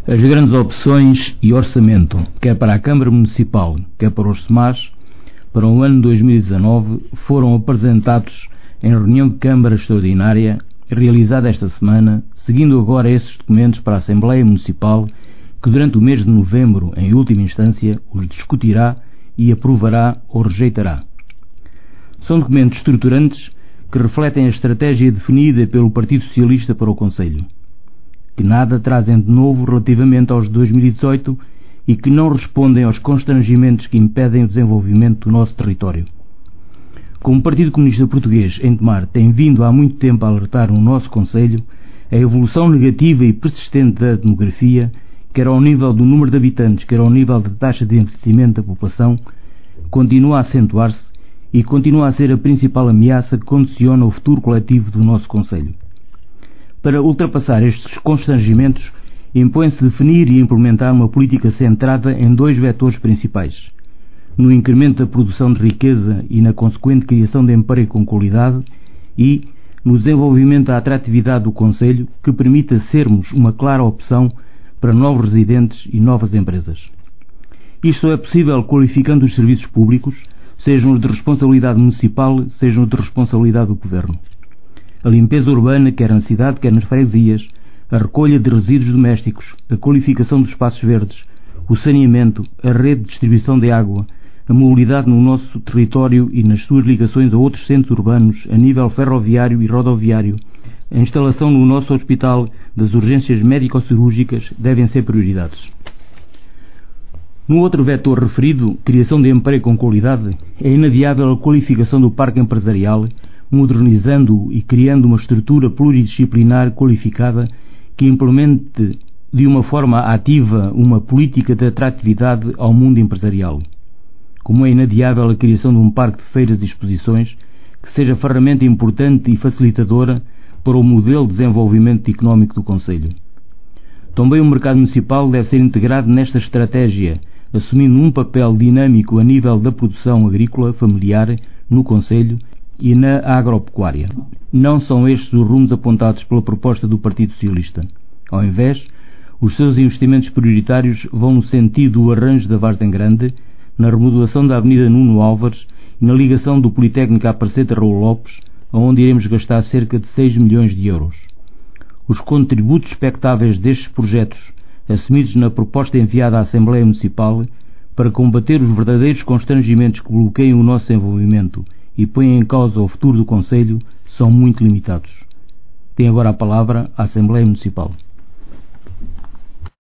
As grandes opções e orçamento, quer para a Câmara Municipal, quer para os SEMAS, para o ano 2019, foram apresentados em reunião de Câmara Extraordinária, realizada esta semana, seguindo agora esses documentos para a Assembleia Municipal, que durante o mês de novembro, em última instância, os discutirá e aprovará ou rejeitará. São documentos estruturantes que refletem a estratégia definida pelo Partido Socialista para o Conselho, que nada trazem de novo relativamente aos de 2018 e que não respondem aos constrangimentos que impedem o desenvolvimento do nosso território. Como o Partido Comunista Português, em Tomar, tem vindo há muito tempo a alertar no nosso Conselho, a evolução negativa e persistente da demografia, quer ao nível do número de habitantes, quer ao nível da taxa de envelhecimento da população, continua a acentuar-se e continua a ser a principal ameaça que condiciona o futuro coletivo do nosso Conselho. Para ultrapassar estes constrangimentos, impõe-se definir e implementar uma política centrada em dois vetores principais: no incremento da produção de riqueza e na consequente criação de emprego com qualidade, e no desenvolvimento da atratividade do Conselho, que permita sermos uma clara opção para novos residentes e novas empresas. Isto é possível qualificando os serviços públicos, sejam os de responsabilidade municipal, sejam os de responsabilidade do Governo. A limpeza urbana, quer na cidade, quer nas freguesias, a recolha de resíduos domésticos, a qualificação dos espaços verdes, o saneamento, a rede de distribuição de água, a mobilidade no nosso território e nas suas ligações a outros centros urbanos a nível ferroviário e rodoviário, a instalação no nosso hospital das urgências médico-cirúrgicas devem ser prioridades. No outro vetor referido, criação de emprego com qualidade, é inadiável a qualificação do parque empresarial, modernizando-o e criando uma estrutura pluridisciplinar qualificada que implemente de uma forma ativa uma política de atratividade ao mundo empresarial. Como é inadiável a criação de um parque de feiras e exposições que seja ferramenta importante e facilitadora para o modelo de desenvolvimento económico do Conselho. Também o mercado municipal deve ser integrado nesta estratégia, assumindo um papel dinâmico a nível da produção agrícola familiar no Conselho e na agropecuária. Não são estes os rumos apontados pela proposta do Partido Socialista. Ao invés, os seus investimentos prioritários vão no sentido do arranjo da Várzea Grande, na remodelação da Avenida Nuno Álvares e na ligação do Politécnico à Praceta Raul Lopes, onde iremos gastar cerca de 6 milhões de euros. Os contributos expectáveis destes projetos, assumidos na proposta enviada à Assembleia Municipal, para combater os verdadeiros constrangimentos que bloqueiam o nosso desenvolvimento e põem em causa o futuro do Conselho, são muito limitados. Tem agora a palavra a Assembleia Municipal.